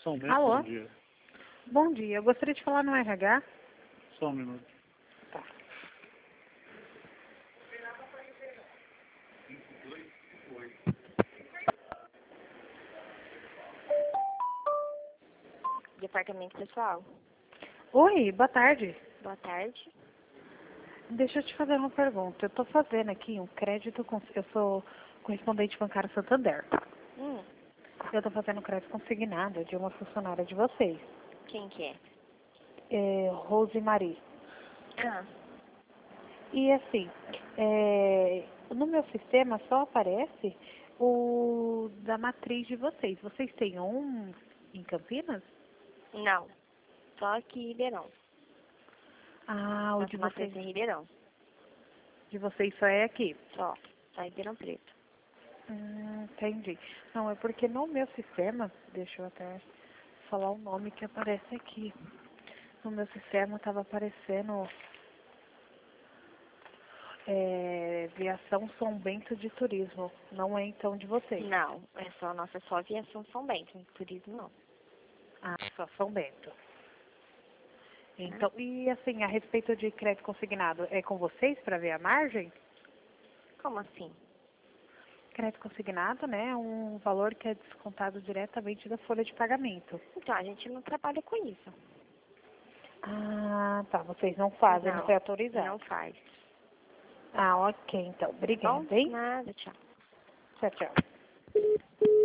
Só um minuto, Alô? bom dia. Bom dia, eu gostaria de falar no RH. Só um minuto. Tá. Departamento pessoal. Oi, boa tarde. Boa tarde. Deixa eu te fazer uma pergunta. Eu estou fazendo aqui um crédito, eu sou correspondente bancário Santander. Hum, Eu estou fazendo um crédito consignado de uma funcionária de vocês, quem que é? Rose Marie. Ah, E assim, no meu sistema só aparece o da matriz de vocês. Vocês têm um em Campinas? não. Só aqui em Ribeirão. Ah, o Nossa matriz em Ribeirão. de vocês só é aqui. Só. Só em Ribeirão Preto. Entendi. Não, é porque no meu sistema, deixa eu até falar o nome que aparece aqui. No meu sistema estava aparecendo Viação São Bento de Turismo. Não é então de vocês? Não. É só nossa só aviação São Bento. Turismo não. Ah, só São Bento. Então, e assim, a respeito de crédito consignado, é com vocês para ver a margem? Como assim? Crédito consignado, né, é um valor que é descontado diretamente da folha de pagamento. Então, a gente não trabalha com isso. Ah, tá, vocês não fazem, não foi autorizado. Não faz. Ah, ok, então, Bom, obrigada, hein? nada, tchau. Tchau, tchau.